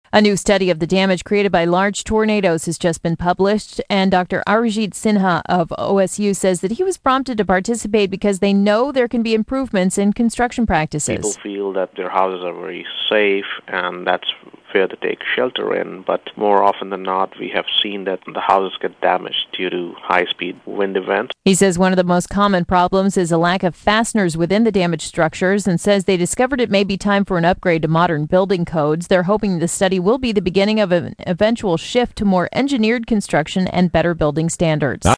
A new study of the damage created by large tornadoes has just been published, and Dr. Arijit Sinha of OSU says that he was prompted to participate because they know there can be improvements in construction practices. People feel that their houses are very safe, and that's where to take shelter in, but more often than not, we have seen that the houses get damaged due to high-speed wind events. He says one of the most common problems is a lack of fasteners within the damaged structures, and says they discovered it may be time for an upgrade to modern building codes. They're hoping the study will be the beginning of an eventual shift to more engineered construction and better building standards.